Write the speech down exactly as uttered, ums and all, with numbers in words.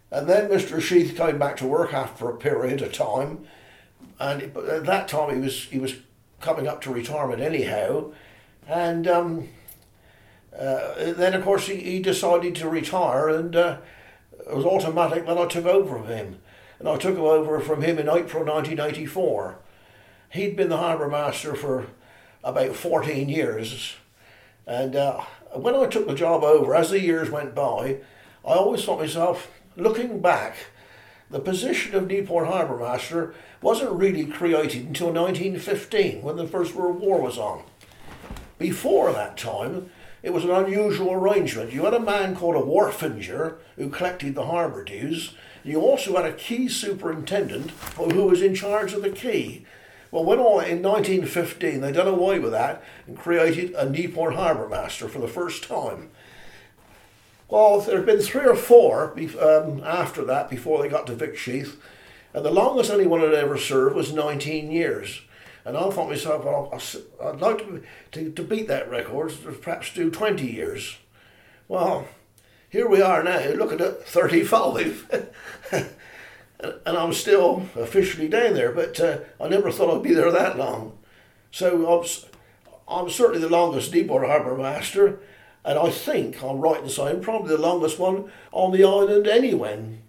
And then Mister Sheath came back to work after a period of time, and at that time he was he was coming up to retirement anyhow, and um, uh, then of course he, he decided to retire, and uh, it was automatic that I took over from him, and I took over from him in April nineteen eighty-four. He'd been the harbour master for about fourteen years, and uh, when I took the job over, as the years went by, I always thought to myself, looking back, the position of Newport Harbour Master wasn't really created until nineteen fifteen, when the First World War was on. Before that time, it was an unusual arrangement. You had a man called a wharfinger who collected the harbour dues. You also had a quay superintendent who was in charge of the quay. Well, when all, in nineteen fifteen, they done away with that and created a Newport Harbour Master for the first time. Well, there have been three or four um, after that, before they got to Vic Sheath, and the longest anyone had ever served was nineteen years. And I thought to myself, well, I'd like to, to, to beat that record, perhaps do twenty years. Well, here we are now, look at it, thirty-five. And I'm still officially down there, but uh, I never thought I'd be there that long. So I'm, I'm certainly the longest Newport Harbour Master, and I think I'm right in saying probably the longest one on the island anyway.